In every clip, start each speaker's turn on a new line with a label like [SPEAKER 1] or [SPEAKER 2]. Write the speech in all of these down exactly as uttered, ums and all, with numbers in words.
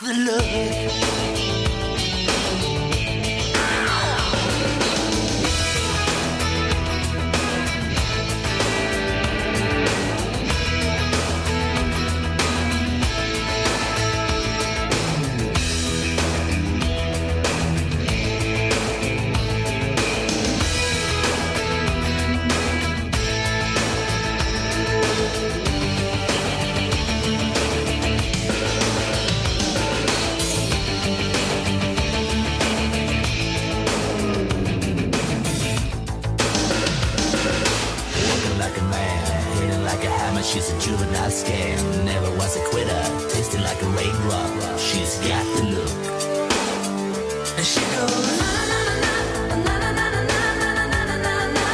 [SPEAKER 1] the look. She's a juvenile scam, never was a quitter, tasting like a raindrop. She's got the look. And she goes, na na na na na na na na na na na na na.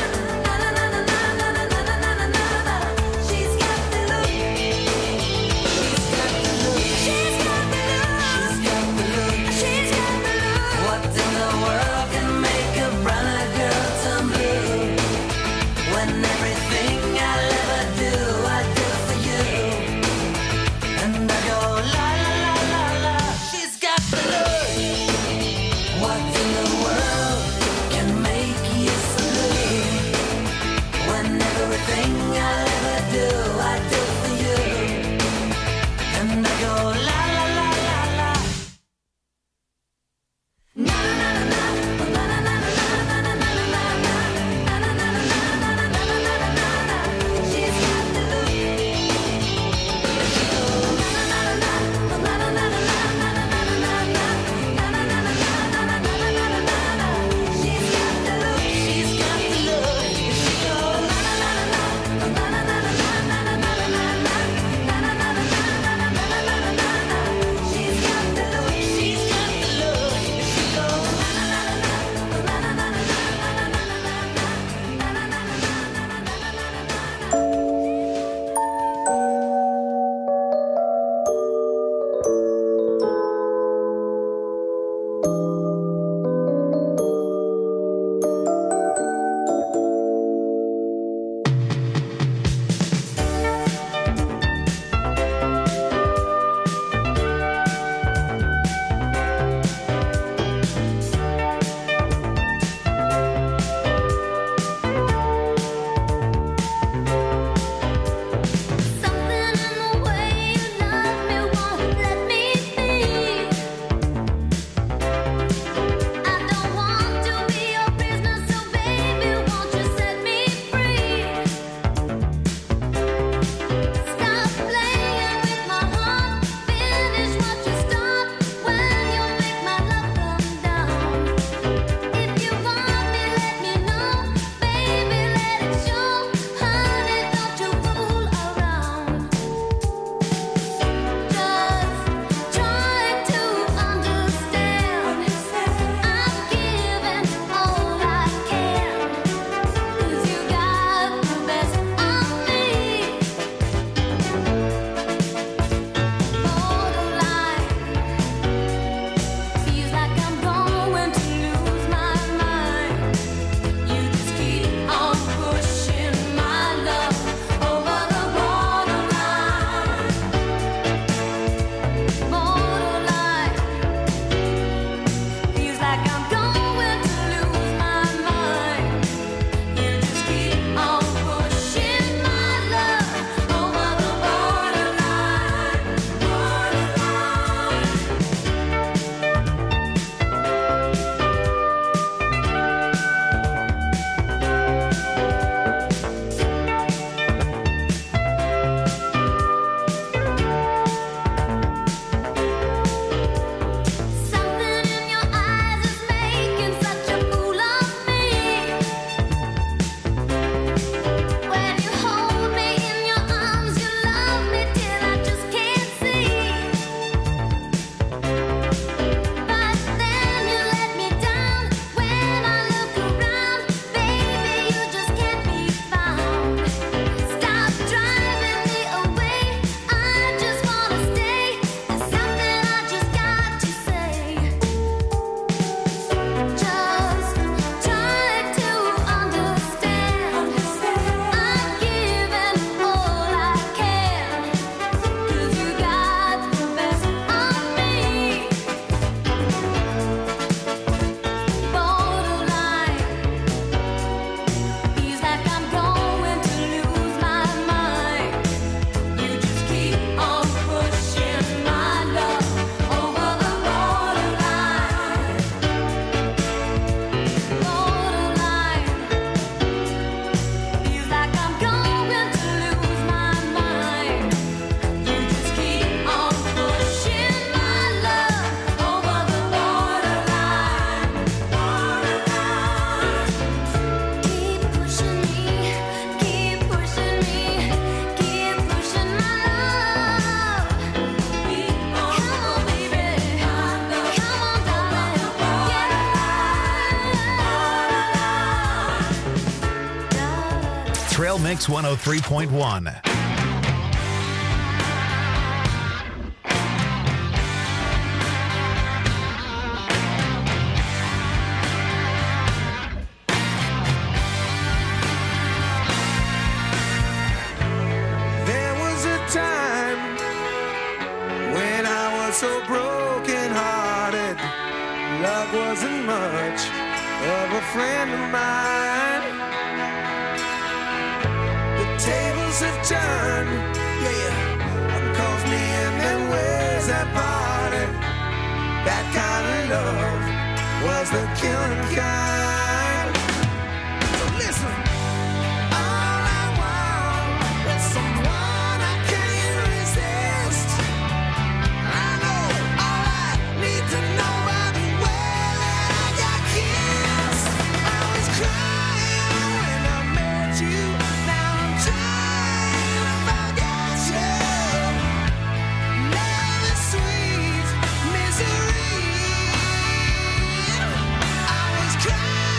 [SPEAKER 1] She's got the look. She's got the look. She's got the look. She's got the look. What in the world can make a brown girl turn blue? When everything I'll ever do, I do for you. And I go la
[SPEAKER 2] Mix one oh three point one.
[SPEAKER 3] There was a time when I was so broken hearted. Love wasn't much of a friend of mine. The tables have turned, yeah. One calls me and then ways that parted. That kind of love was the killing kind. So listen. All I want is someone I can't resist. I know all I need to know by the way that I got kissed. I was crying when I met you. Now I'm trying to forget you. Love is sweet misery. I was crying.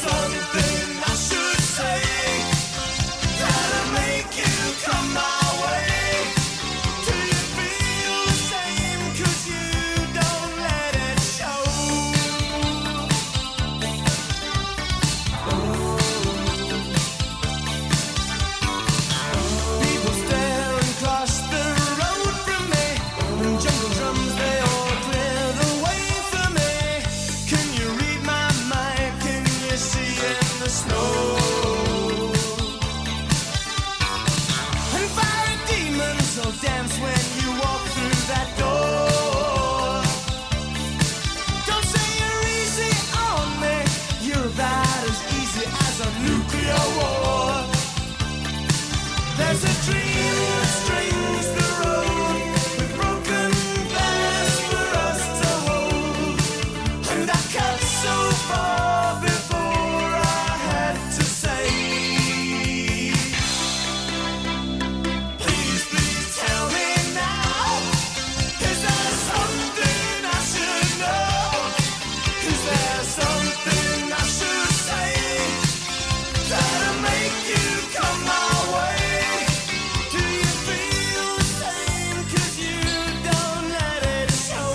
[SPEAKER 3] something I should say that'll make you come my way? Do you feel the same? 'Cause you don't let it show. People stare across the road from me, and jungle drums they all cleared away from me. Can you read my mind? Can you see in the snow? And fiery demons will dance when you walk through that door. Don't say you're easy on me, you're about as easy as a nuclear war. There's a dream that strings the road with broken glass for us to hold. And I cut so far before I had to say, please, please tell me now. Is there something I should know? Is there something I should say that'll make you come my way? Do you feel the same? 'Cause you don't let it show.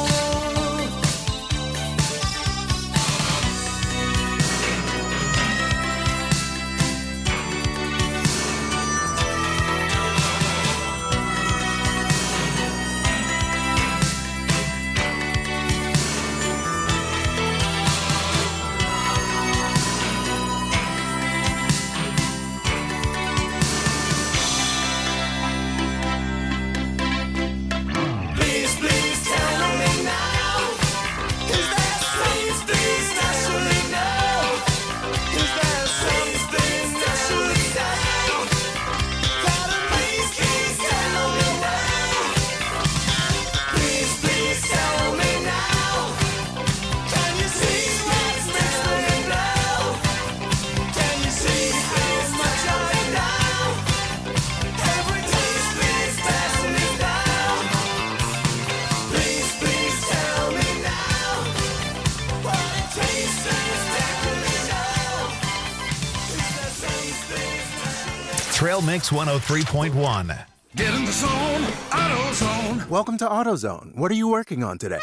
[SPEAKER 3] Please, please tell me now. Is there something I should know? Is there something I should say that'll make you tell me now? Please, please tell me now. Can you see what's missing now? Can you see how much I know? Every taste please pass me down. Please, please tell me now what it tastes is definitely now. Is there something I should
[SPEAKER 2] Trail Mix one oh three point one.
[SPEAKER 3] get in the zone? AutoZone.
[SPEAKER 4] Welcome to AutoZone. What are you working on today?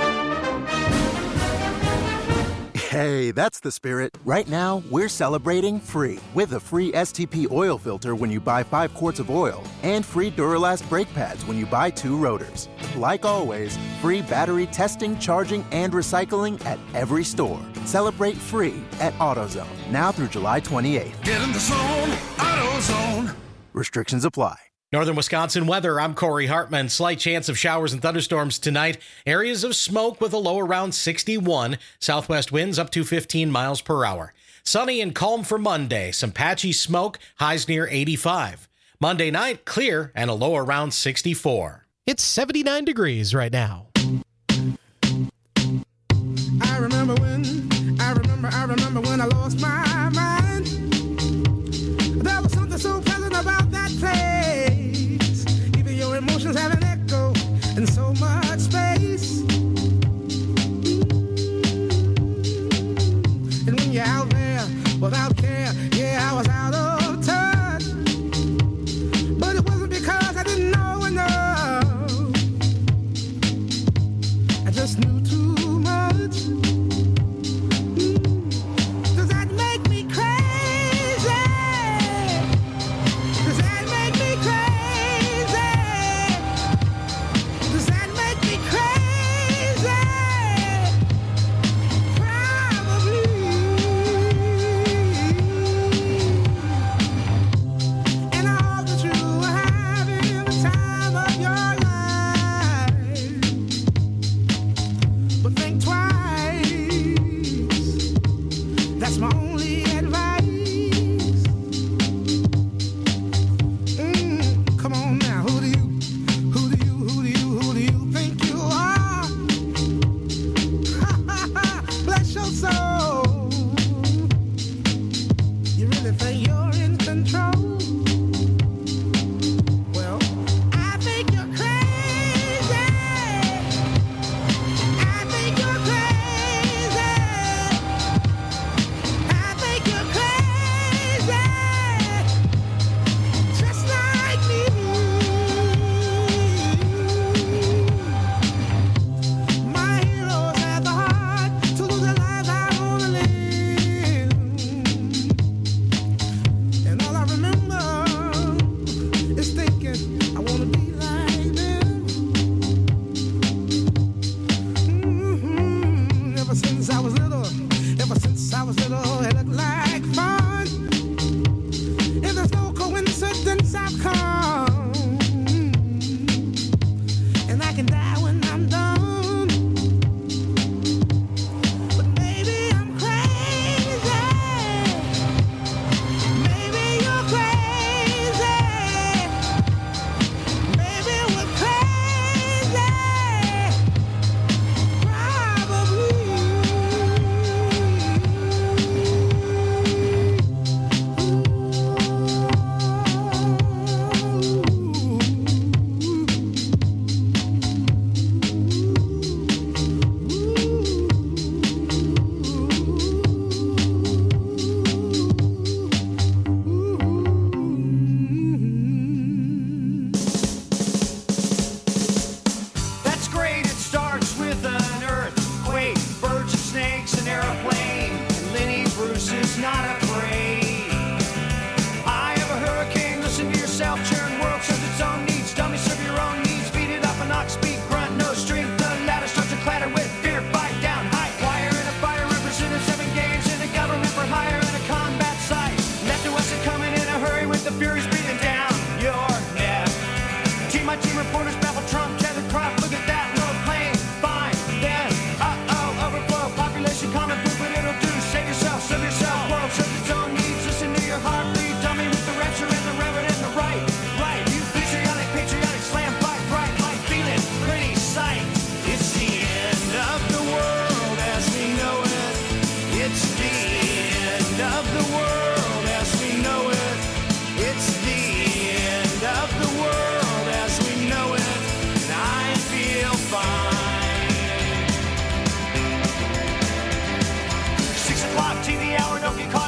[SPEAKER 4] Hey, that's the spirit. Right now, we're celebrating free with a free S T P oil filter when you buy five quarts of oil and free Duralast brake pads when you buy two rotors. Like always, free battery testing, charging, and recycling at every store. Celebrate free at AutoZone now through July twenty-eighth.
[SPEAKER 3] Get in the zone. AutoZone.
[SPEAKER 4] Restrictions apply.
[SPEAKER 5] Northern Wisconsin weather, I'm Corey Hartman. Slight chance of showers and thunderstorms tonight. Areas of smoke with a low around sixty-one. Southwest winds up to fifteen miles per hour. Sunny and calm for Monday. Some patchy smoke, highs near eighty-five. Monday night, clear and a low around sixty-four.
[SPEAKER 6] It's seventy-nine degrees right now.
[SPEAKER 3] I remember when, I remember, I remember when I lost my mind. There was something so pleasant about that place. Even your emotions have an echo in so much space. And when you're out there without care, yeah, I was out of touch. But it wasn't because I didn't know enough. I just knew too much. Does that make me crazy? Does that make me crazy? Does that make me crazy? Probably.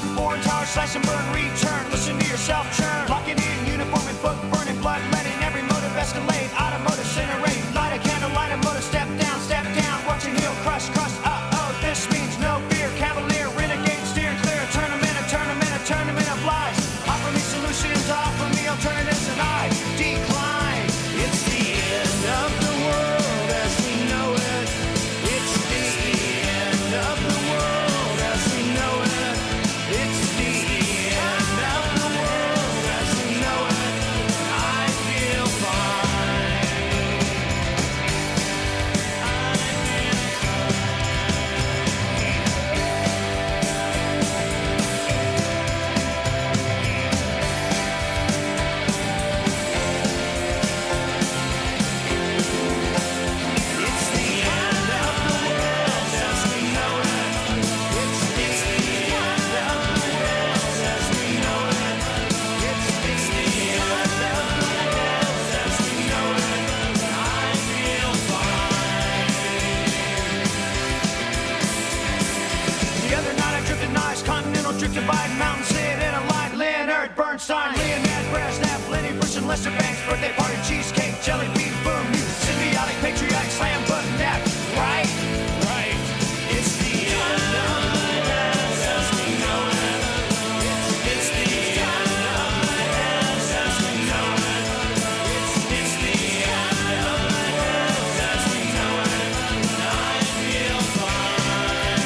[SPEAKER 7] foreign towers, slash and burn, return. Listen to yourself churn. Locking in, uniform and book, burning blood, letting every motive escalate. Automotive incinerate, light a candle, light a motor, step down, step down. Watching heel crush, crush, uh-oh. This means no fear, cavalier, renegade, steer clear. Tournament, a tournament, a tournament of lies. Offer me solutions, offer me alternatives, and I decline. It's the end of the world as we know it. It's the end of the world as we know it. It's the end of the world as we know it. I feel fine. It's the end of the world as we know it. It's the end of the world as we know it. It's the end of the world as we know it. I feel fine. The other night I drifted nice, continental drift divide, mountain sit in a line, Leonard Bernstein, Leonard Brezhnev, Lenny Bruce and Lester Banks, birthday party, cheesecake, jelly bean, boom, you symbiotic, patriotic, slam button, that, right? Right. It's the end of the world as we know it. It's the end of the world as we know it. It's, it's the end of the world as we know it. I feel fine.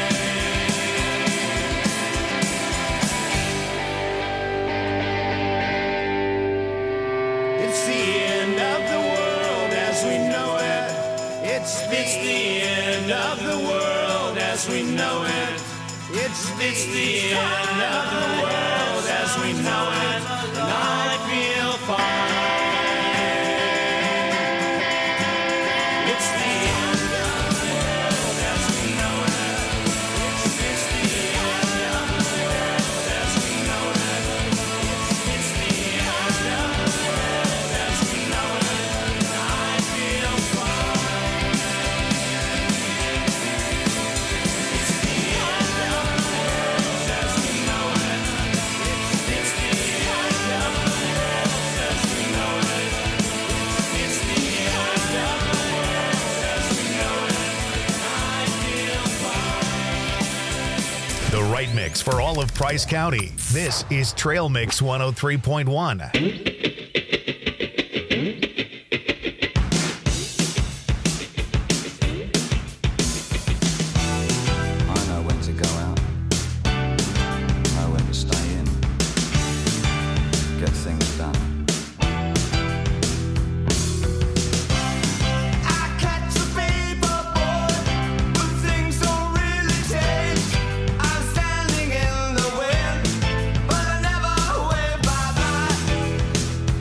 [SPEAKER 7] It's the end of the world as we know it. It's, it's the end of the world as we know it. It's, it's the end of the world as we know it. And I feel fine. It's the end of the world as we know it. It's, it's the end of the world as we know it. It's, it's the end of the world as we know it. And I feel fine. It's the end of the world as we know it. It's, it's the end of the world as we know it. It's, it's the end of the world as we know it. And I feel fine.
[SPEAKER 2] The right mix for all of Price County. This is Trail Mix one oh three point one.
[SPEAKER 8] I know when to go out, know when to stay in, get things done.
[SPEAKER 3] I catch a paper boy, but things don't really change. I'm standing in the wind, but I never wave bye bye.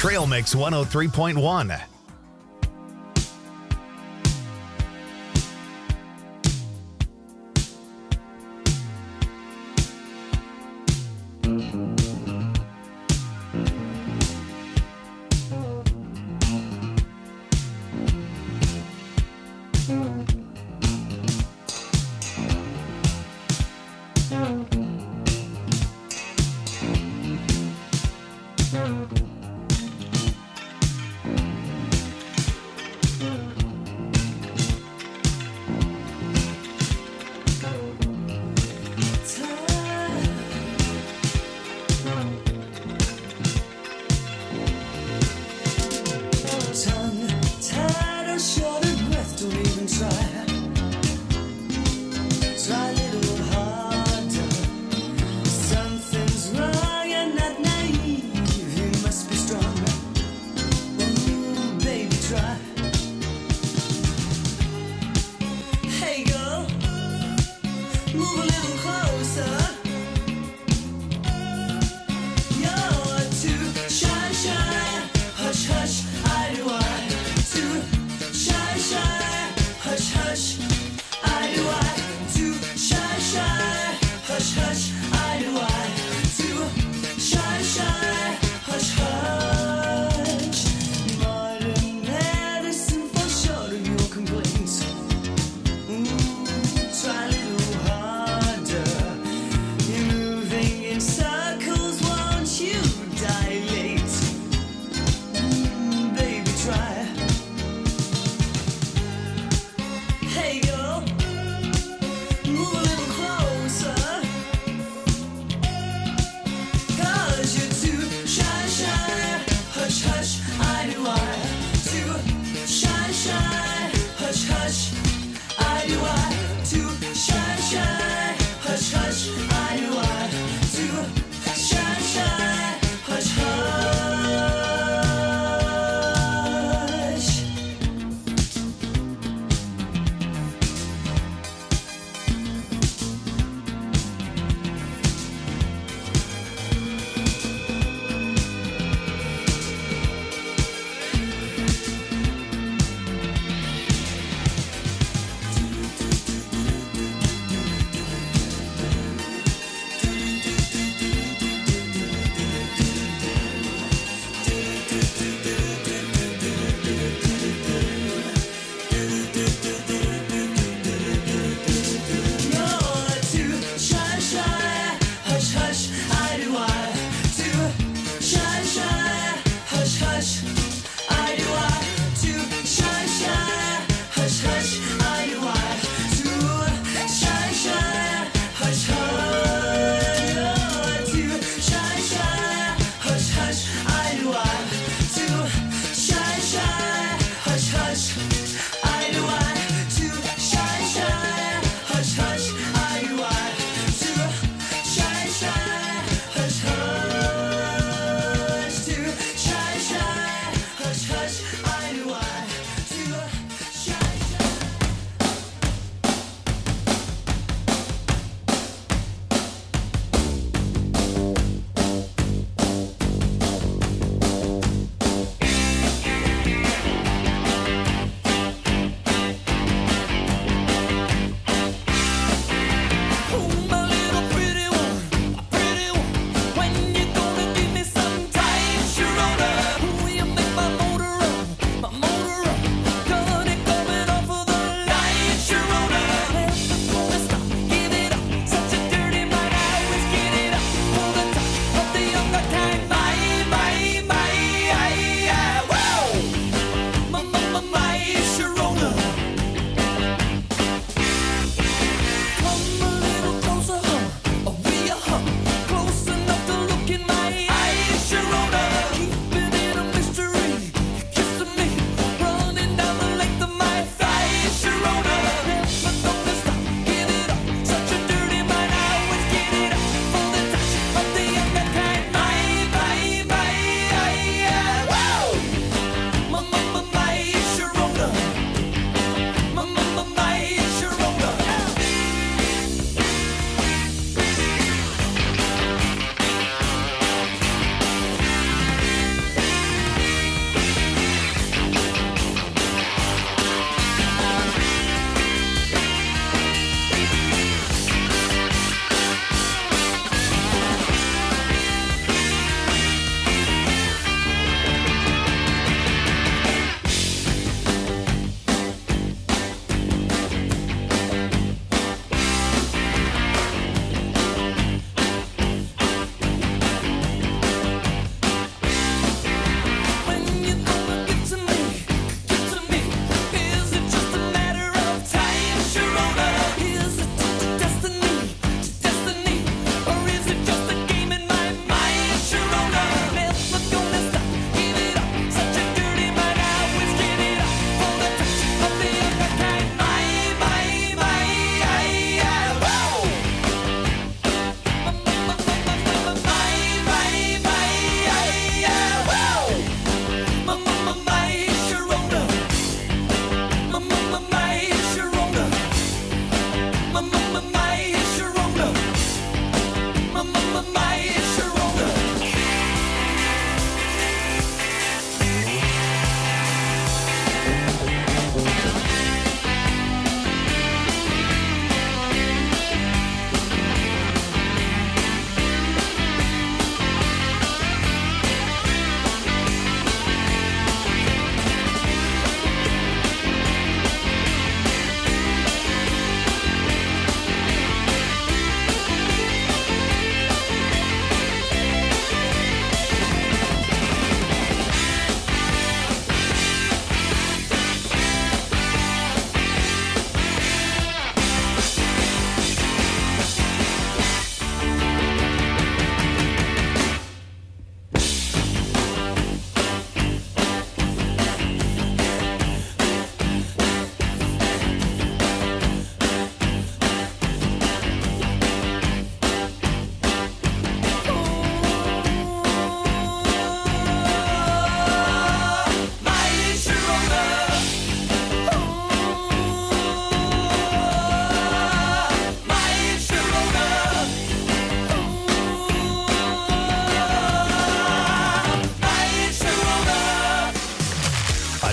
[SPEAKER 2] Trail Mix one oh three point one.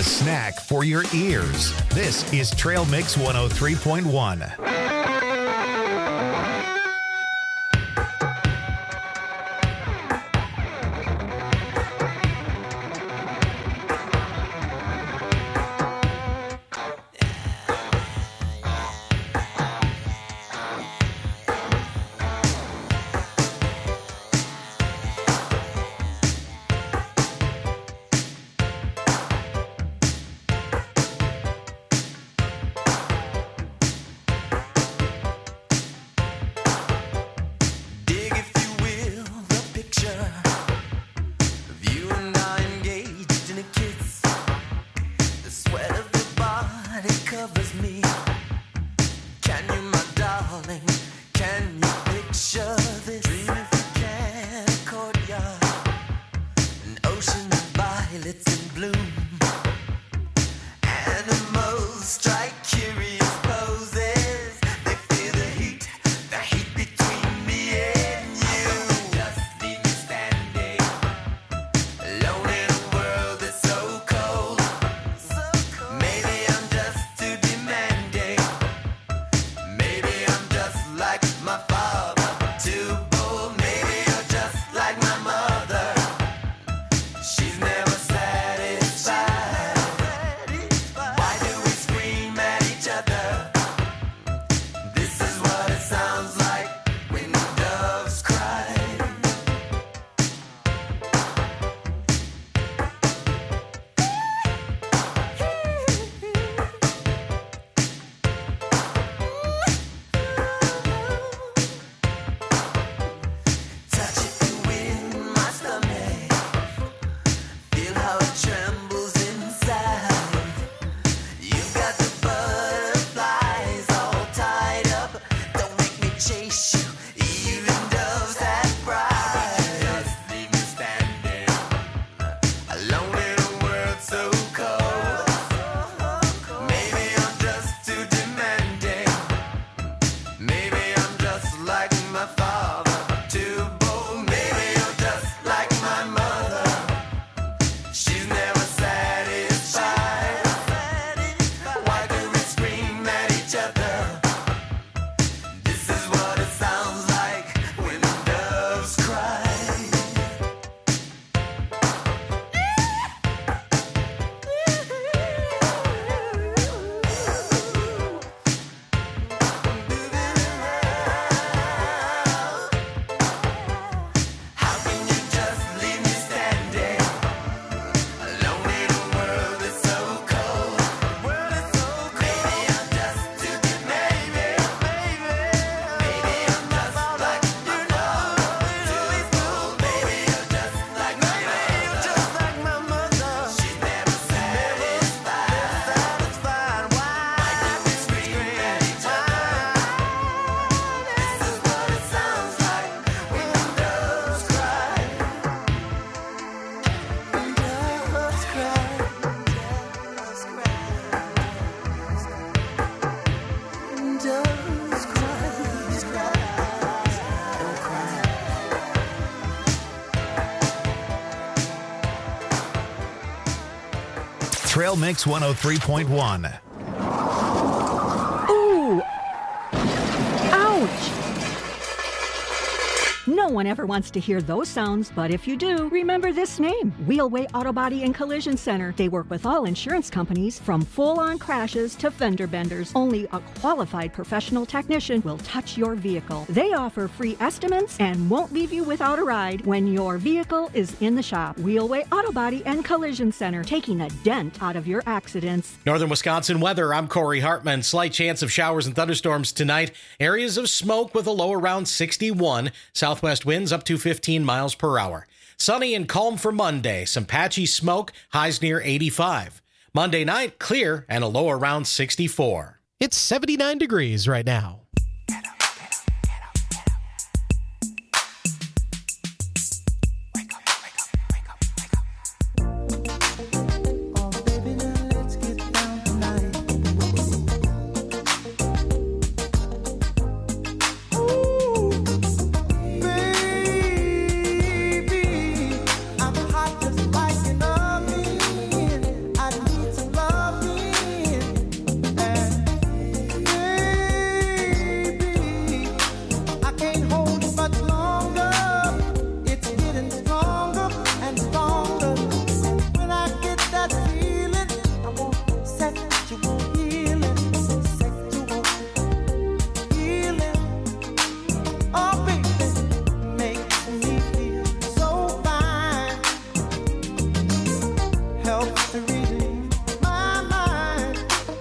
[SPEAKER 2] a snack for your ears. This is Trail Mix one oh three point one. Trail Mix one oh three point one.
[SPEAKER 9] Ooh! Ouch! No one ever wants to hear those sounds, but if you do, remember this name, Wheelway Auto Body and Collision Center. They work with all insurance companies, from full-on crashes to fender benders. Only a qualified professional technician will touch your vehicle. They offer free estimates and won't leave you without a ride when your vehicle is in the shop. Wheelway Auto Body and Collision Center, taking a dent out of your accidents.
[SPEAKER 5] Northern Wisconsin weather, I'm Corey Hartman. Slight chance of showers and thunderstorms tonight. Areas of smoke with a low around sixty-one. Southwest winds up to fifteen miles per hour. Sunny and calm for Monday. Some patchy smoke, highs near eighty-five. Monday night, clear and a low around sixty-four.
[SPEAKER 6] It's seventy-nine degrees right now.
[SPEAKER 3] Baby, I'm hot just like an oven. I need helps to relieve my mind.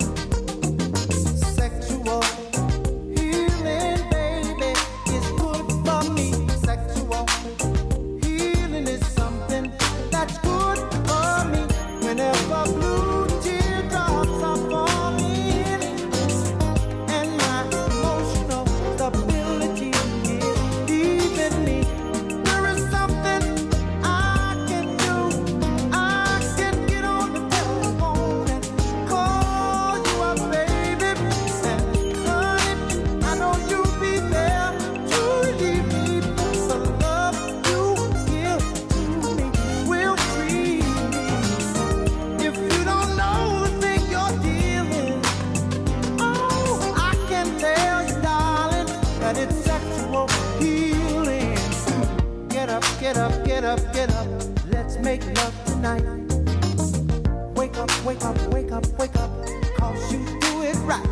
[SPEAKER 3] Sexual healing, baby, is good for me. Sexual healing is something that's good for me. Whenever blue teardrops are falling and my emotional stability is leaving me, there is something I can do. I can get on the telephone and call you up, baby. And honey, I know you'll be there to relieve me. The love you give to me will free me. If you don't know the thing you're dealing, oh, I can tell you, darling, that it's sexual healing. Get up, get up, get up, get up. Let's make love tonight. Wake up, wake up, wake up, wake up. Cause you do it right.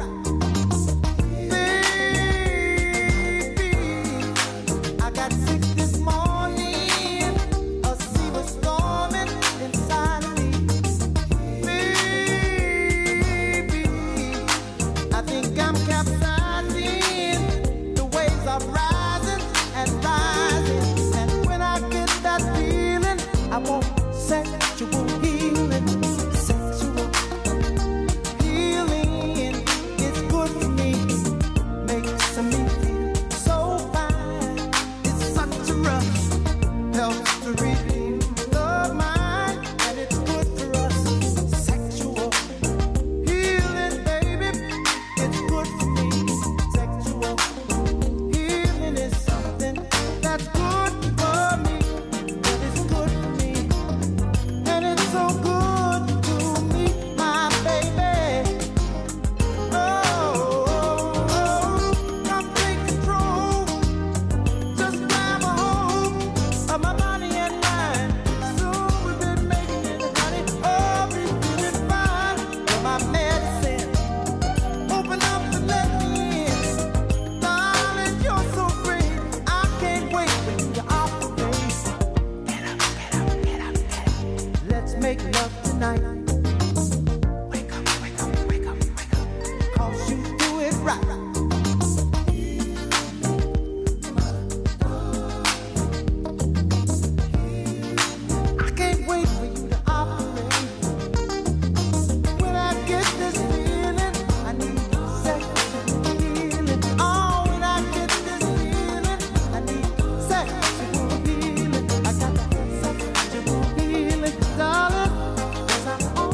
[SPEAKER 3] Baby, I got sick this morning. A sea was storming inside of me. Baby, I think I'm capsizing. The waves are rising and rising. And when I get that feeling, I want sexual healing. Sexual healing is good for me. Makes me feel so fine. It's such a rush. Helps to relieve the mind. And it's good for us. Sexual healing, baby, it's good for me. Sexual healing is something that's good for me. That is good for me. And it's so good to me, my baby. Oh, come take control. Just grab a hold of my body and mind. So we've been making it, honey. Oh, we doing fine. You're my medicine. Open up and let me in. Darling, you're so great. I can't wait for you to operate. Get up, get up, get up, get up. Let's make love tonight. Wake up, wake up, wake up, wake up. Cause you do it right. I can't wait for you to operate. When I get this feeling, I need sexual healing. Oh, when I get this feeling, I need sexual healing. I got sexual healing, darling, 'cause I'm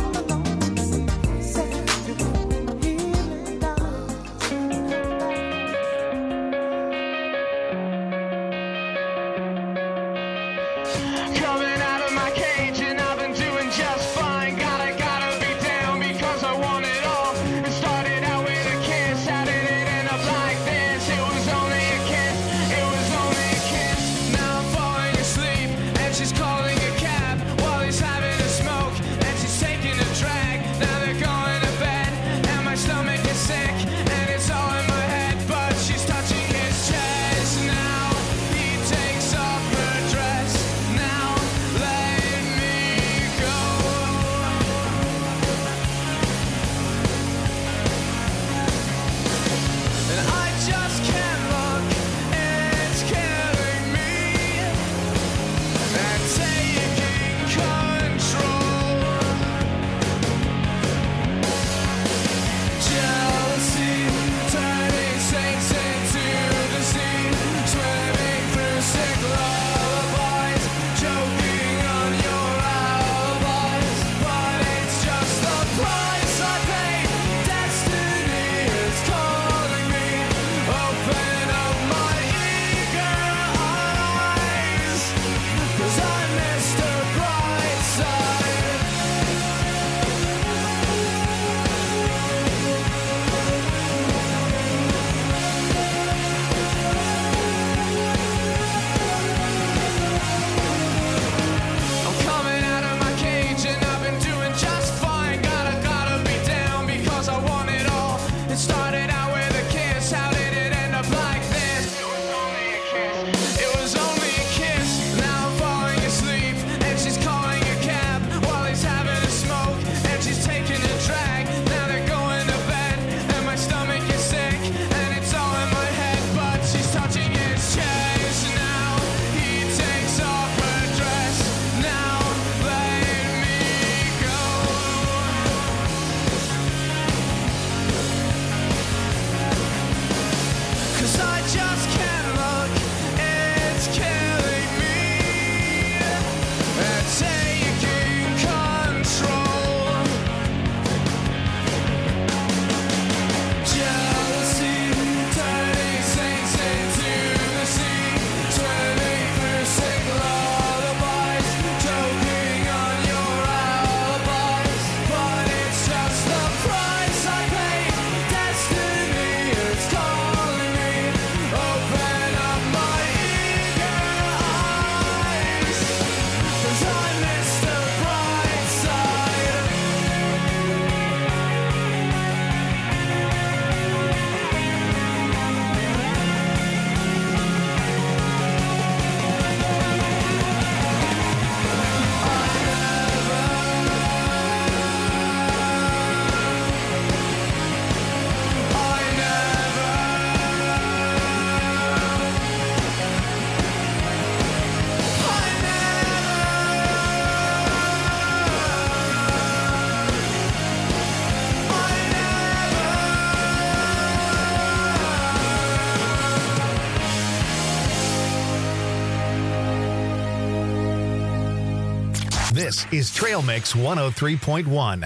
[SPEAKER 2] This is Trail Mix one oh three point one.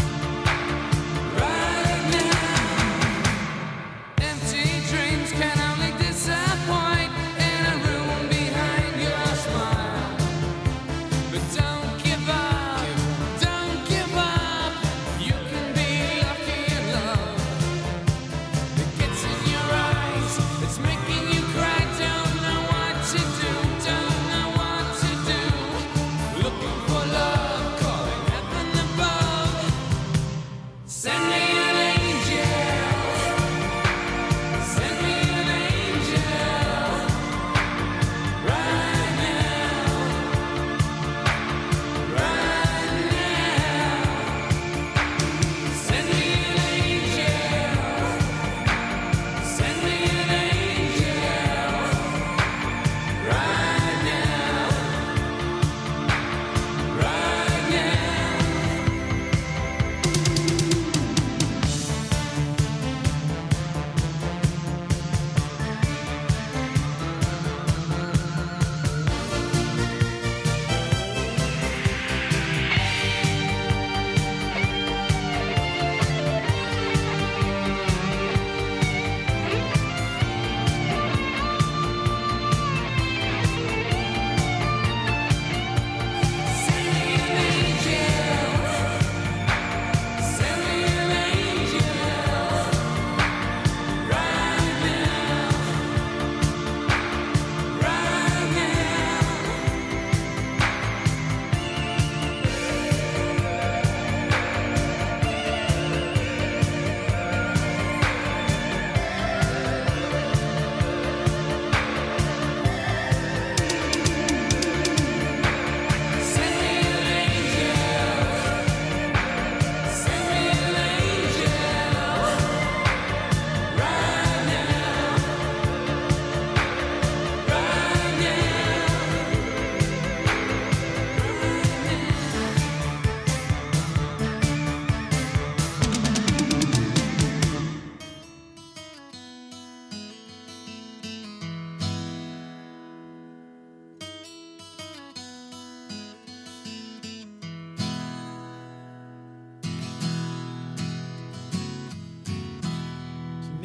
[SPEAKER 10] Can I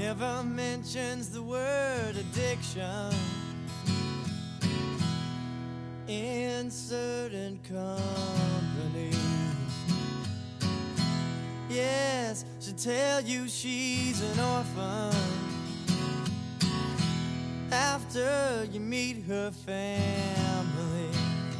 [SPEAKER 3] never mentions the word addiction in certain company. Yes, she'll tell you she's an orphan after you meet her family.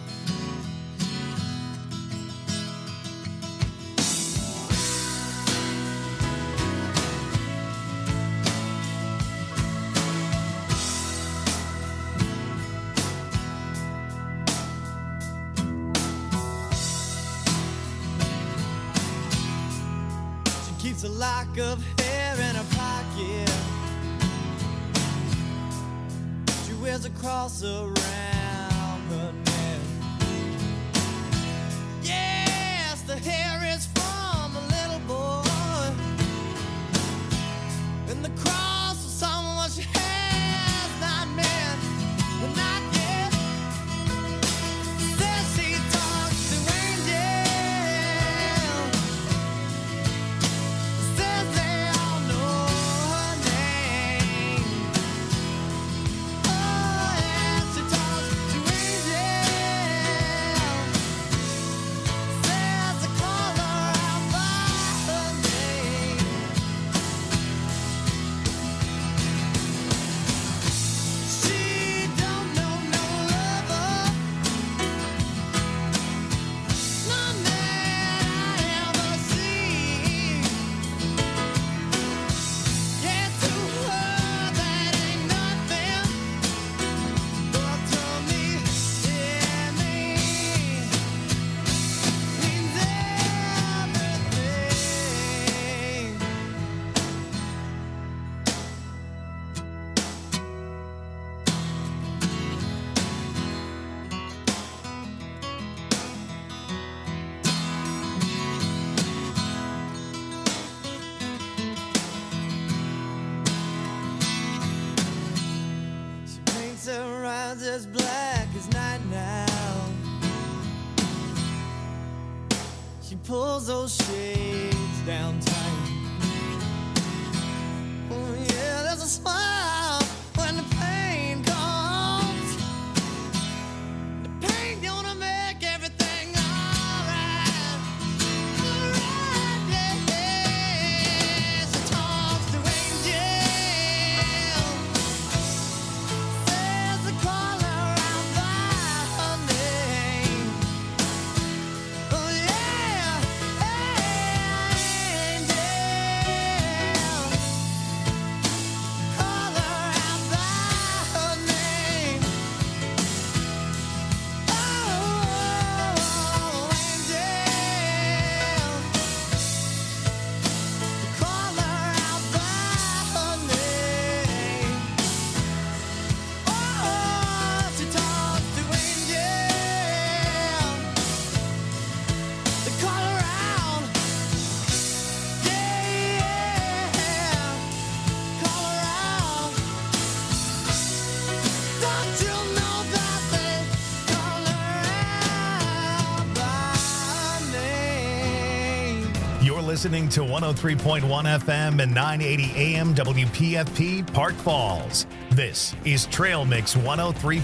[SPEAKER 3] Keeps a lock of hair in her pocket. She wears a cross around her neck. Yes, the hair is from a little boy, and the cross was someone she has not met, but not yet. Says she talks to angels. As black as night now. She pulls those shades down tight. Oh yeah, there's a smile when the pain comes. The pain gonna make everything alright. Alright, yeah, yeah. She talks to angels. Says the call
[SPEAKER 2] Listening to one oh three point one F M and nine eighty A M W P F P Park Falls. This is Trail Mix one oh three